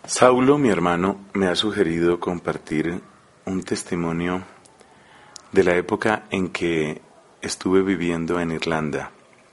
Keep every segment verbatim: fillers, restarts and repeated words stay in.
Saulo, mi hermano, me ha sugerido compartir un testimonio de la época en que estuve viviendo en Irlanda.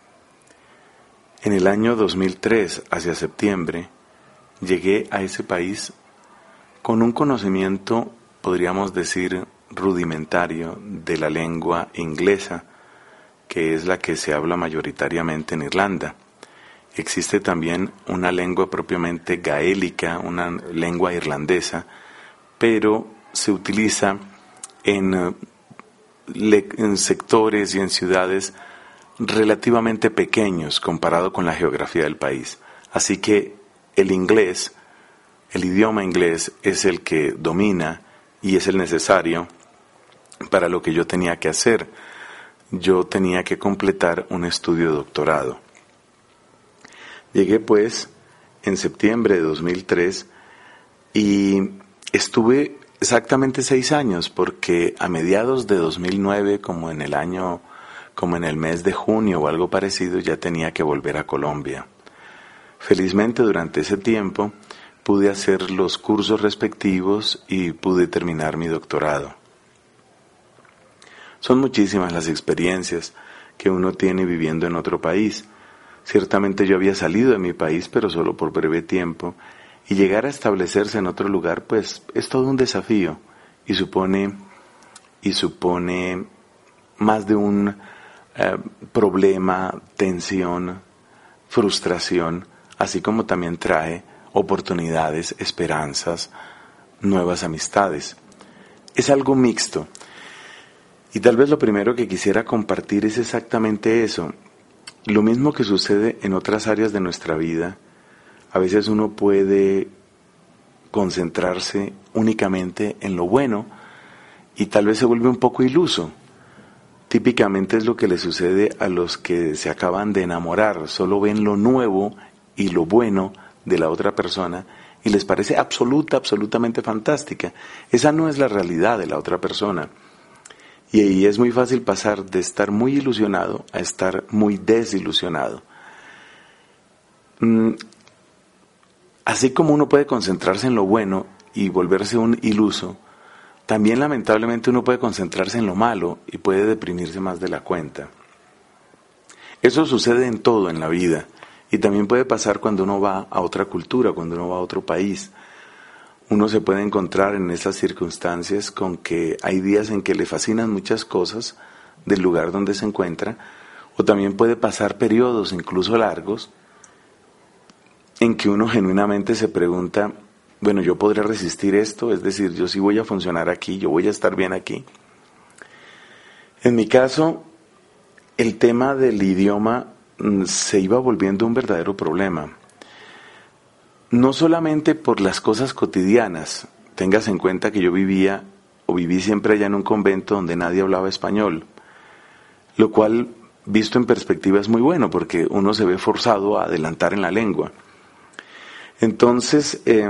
En el año dos mil tres, hacia septiembre, llegué a ese país con un conocimiento, podríamos decir, rudimentario de la lengua inglesa, que es la que se habla mayoritariamente en Irlanda. Existe también una lengua propiamente gaélica, una lengua irlandesa, pero se utiliza en, en sectores y en ciudades relativamente pequeños comparado con la geografía del país. Así que el inglés, el idioma inglés es el que domina y es el necesario para lo que yo tenía que hacer. Yo tenía que completar un estudio de doctorado. Llegué pues en septiembre de dos mil tres y estuve exactamente seis años porque a mediados de dos mil nueve, como en el año, como en el mes de junio o algo parecido, ya tenía que volver a Colombia. Felizmente durante ese tiempo pude hacer los cursos respectivos y pude terminar mi doctorado. Son muchísimas las experiencias que uno tiene viviendo en otro país. Ciertamente yo había salido de mi país, pero solo por breve tiempo, y llegar a establecerse en otro lugar, pues es todo un desafío y supone, y supone más de un eh, problema, tensión, frustración, así como también trae oportunidades, esperanzas, nuevas amistades. Es algo mixto. Y tal vez lo primero que quisiera compartir es exactamente eso. Lo mismo que sucede en otras áreas de nuestra vida, a veces uno puede concentrarse únicamente en lo bueno y tal vez se vuelve un poco iluso. Típicamente es lo que le sucede a los que se acaban de enamorar, solo ven lo nuevo y lo bueno de la otra persona y les parece absoluta, absolutamente fantástica. Esa no es la realidad de la otra persona. Y ahí es muy fácil pasar de estar muy ilusionado a estar muy desilusionado. Así como uno puede concentrarse en lo bueno y volverse un iluso, también lamentablemente uno puede concentrarse en lo malo y puede deprimirse más de la cuenta. Eso sucede en todo en la vida y también puede pasar cuando uno va a otra cultura, cuando uno va a otro país. Uno se puede encontrar en esas circunstancias con que hay días en que le fascinan muchas cosas del lugar donde se encuentra, o también puede pasar periodos, incluso largos, en que uno genuinamente se pregunta, bueno, ¿yo podré resistir esto? Es decir, yo sí voy a funcionar aquí, yo voy a estar bien aquí. En mi caso, el tema del idioma se iba volviendo un verdadero problema. No solamente por las cosas cotidianas, tengas en cuenta que yo vivía o viví siempre allá en un convento donde nadie hablaba español, lo cual visto en perspectiva es muy bueno porque uno se ve forzado a adelantar en la lengua. Entonces, eh,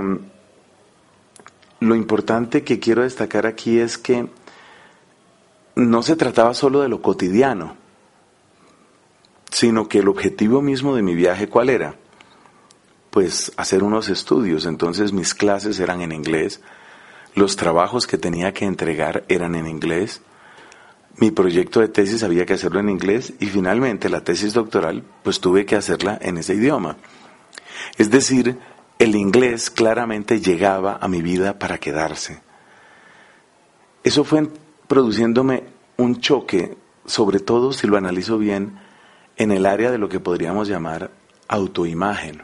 lo importante que quiero destacar aquí es que no se trataba solo de lo cotidiano, sino que el objetivo mismo de mi viaje, ¿cuál era? Pues hacer unos estudios. Entonces mis clases eran en inglés, los trabajos que tenía que entregar eran en inglés, mi proyecto de tesis había que hacerlo en inglés y finalmente la tesis doctoral pues tuve que hacerla en ese idioma. Es decir, el inglés claramente llegaba a mi vida para quedarse. Eso fue produciéndome un choque, sobre todo si lo analizo bien, en el área de lo que podríamos llamar autoimagen.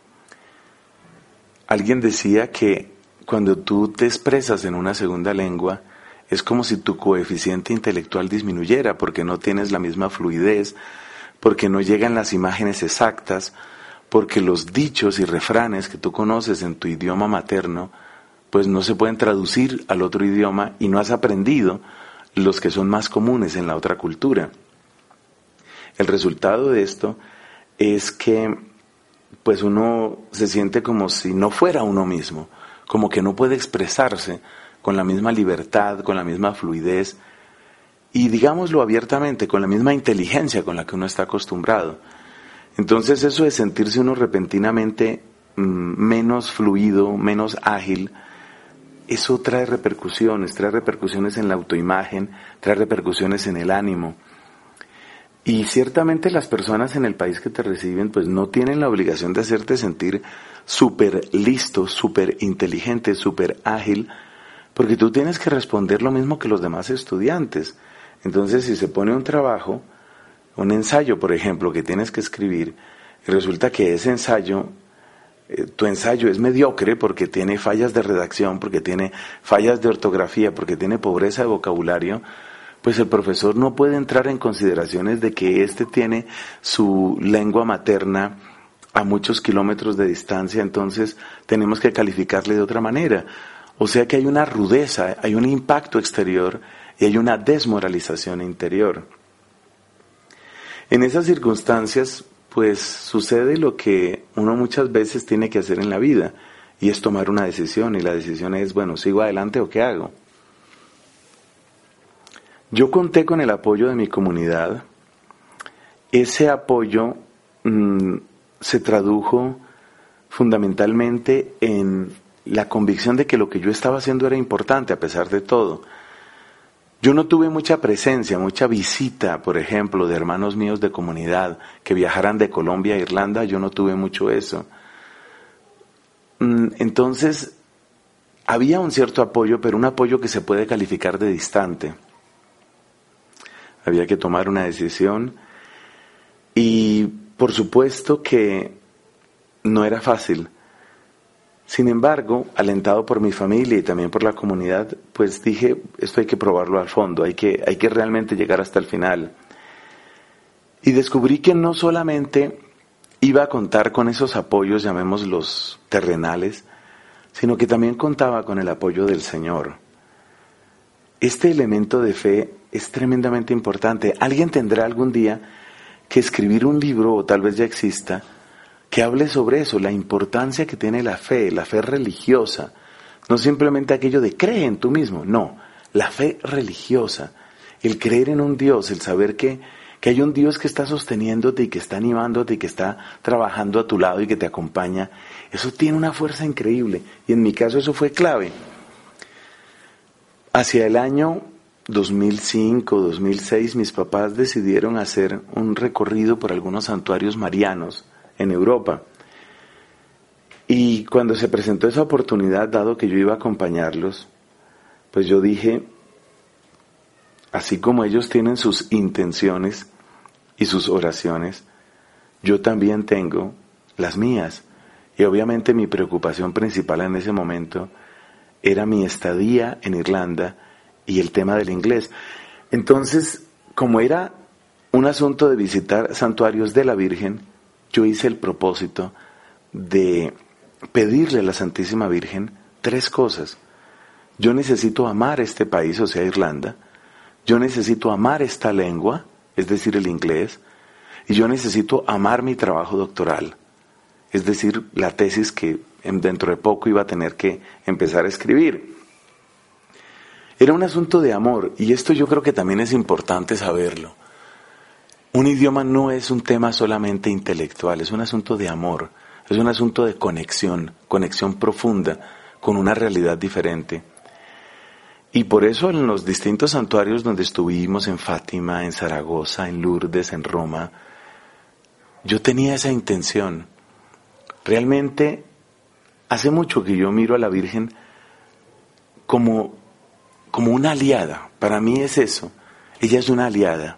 Alguien decía que cuando tú te expresas en una segunda lengua, es como si tu coeficiente intelectual disminuyera, porque no tienes la misma fluidez, porque no llegan las imágenes exactas, porque los dichos y refranes que tú conoces en tu idioma materno, pues no se pueden traducir al otro idioma y no has aprendido los que son más comunes en la otra cultura. El resultado de esto es que pues uno se siente como si no fuera uno mismo, como que no puede expresarse con la misma libertad, con la misma fluidez y digámoslo abiertamente, con la misma inteligencia con la que uno está acostumbrado. Entonces eso de sentirse uno repentinamente mmm, menos fluido, menos ágil, eso trae repercusiones, trae repercusiones en la autoimagen, trae repercusiones en el ánimo. Y ciertamente las personas en el país que te reciben pues no tienen la obligación de hacerte sentir súper listo, súper inteligente, súper ágil, porque tú tienes que responder lo mismo que los demás estudiantes. Entonces, si se pone un trabajo, un ensayo, por ejemplo, que tienes que escribir, y resulta que ese ensayo, eh, tu ensayo es mediocre porque tiene fallas de redacción, porque tiene fallas de ortografía, porque tiene pobreza de vocabulario, pues el profesor no puede entrar en consideraciones de que éste tiene su lengua materna a muchos kilómetros de distancia, entonces tenemos que calificarle de otra manera. O sea que hay una rudeza, hay un impacto exterior y hay una desmoralización interior. En esas circunstancias, pues sucede lo que uno muchas veces tiene que hacer en la vida, y es tomar una decisión, y la decisión es, bueno, ¿sigo adelante o qué hago? Yo conté con el apoyo de mi comunidad. Ese apoyo mmm, se tradujo fundamentalmente en la convicción de que lo que yo estaba haciendo era importante a pesar de todo. Yo no tuve mucha presencia, mucha visita, por ejemplo, de hermanos míos de comunidad que viajaran de Colombia a Irlanda, yo no tuve mucho eso. Entonces, había un cierto apoyo, pero un apoyo que se puede calificar de distante. Había que tomar una decisión y, por supuesto, que no era fácil. Sin embargo, alentado por mi familia y también por la comunidad, pues dije, esto hay que probarlo al fondo, hay que, hay que realmente llegar hasta el final. Y descubrí que no solamente iba a contar con esos apoyos, llamémoslos terrenales, sino que también contaba con el apoyo del Señor. Este elemento de fe es tremendamente importante. Alguien tendrá algún día que escribir un libro, o tal vez ya exista, que hable sobre eso, la importancia que tiene la fe, la fe religiosa. No simplemente aquello de cree en tú mismo, no, la fe religiosa, el creer en un Dios, el saber que, que hay un Dios que está sosteniéndote y que está animándote y que está trabajando a tu lado y que te acompaña, eso tiene una fuerza increíble, y en mi caso eso fue clave. Hacia el año dos mil cinco, dos mil seis, mis papás decidieron hacer un recorrido por algunos santuarios marianos en Europa. Y cuando se presentó esa oportunidad, dado que yo iba a acompañarlos, pues yo dije, así como ellos tienen sus intenciones y sus oraciones, yo también tengo las mías. Y obviamente mi preocupación principal en ese momento era mi estadía en Irlanda y el tema del inglés. Entonces, como era un asunto de visitar santuarios de la Virgen, yo hice el propósito de pedirle a la Santísima Virgen tres cosas. Yo necesito amar este país, o sea, Irlanda. Yo necesito amar esta lengua, es decir, el inglés. Y yo necesito amar mi trabajo doctoral, es decir, la tesis que dentro de poco iba a tener que empezar a escribir. Era un asunto de amor, y esto yo creo que también es importante saberlo. Un idioma no es un tema solamente intelectual, es un asunto de amor, es un asunto de conexión, conexión profunda con una realidad diferente. Y por eso en los distintos santuarios donde estuvimos, en Fátima, en Zaragoza, en Lourdes, en Roma, yo tenía esa intención. Realmente, hace mucho que yo miro a la Virgen como, como una aliada. Para mí es eso. Ella es una aliada,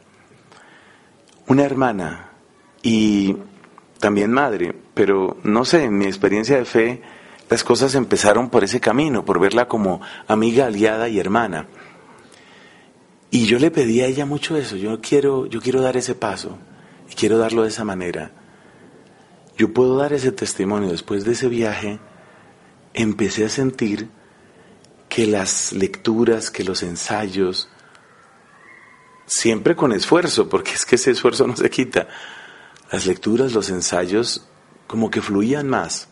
una hermana y también madre. Pero no sé, en mi experiencia de fe, las cosas empezaron por ese camino, por verla como amiga, aliada y hermana. Y yo le pedí a ella mucho eso. Yo quiero, yo quiero dar ese paso y quiero darlo de esa manera. Yo puedo dar ese testimonio. Después de ese viaje, empecé a sentir que las lecturas, que los ensayos, siempre con esfuerzo, porque es que ese esfuerzo no se quita, las lecturas, los ensayos, como que fluían más.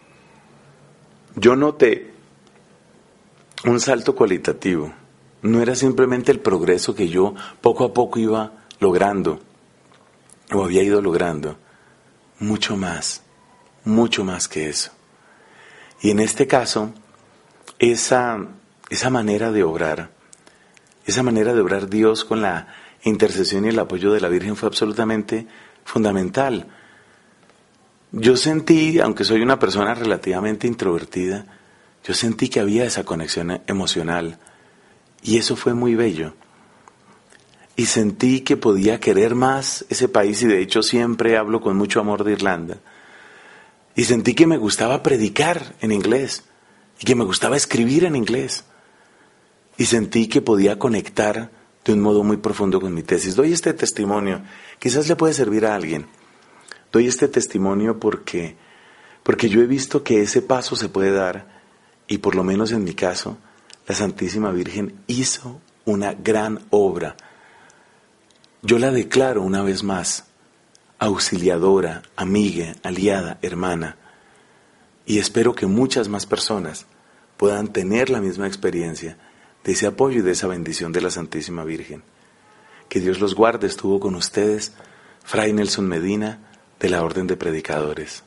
Yo noté un salto cualitativo. No era simplemente el progreso que yo poco a poco iba logrando, o había ido logrando. Mucho más, mucho más que eso. Y en este caso, esa, esa manera de obrar, esa manera de obrar Dios con la intercesión y el apoyo de la Virgen fue absolutamente fundamental. Yo sentí, aunque soy una persona relativamente introvertida, yo sentí que había esa conexión emocional y eso fue muy bello. Y sentí que podía querer más ese país y de hecho siempre hablo con mucho amor de Irlanda. Y sentí que me gustaba predicar en inglés y que me gustaba escribir en inglés. Y sentí que podía conectar de un modo muy profundo con mi tesis. Doy este testimonio, quizás le puede servir a alguien. Doy este testimonio porque, porque yo he visto que ese paso se puede dar y por lo menos en mi caso, la Santísima Virgen hizo una gran obra. Yo la declaro una vez más, auxiliadora, amiga, aliada, hermana, y espero que muchas más personas puedan tener la misma experiencia de ese apoyo y de esa bendición de la Santísima Virgen. Que Dios los guarde. Estuvo con ustedes Fray Nelson Medina, de la Orden de Predicadores.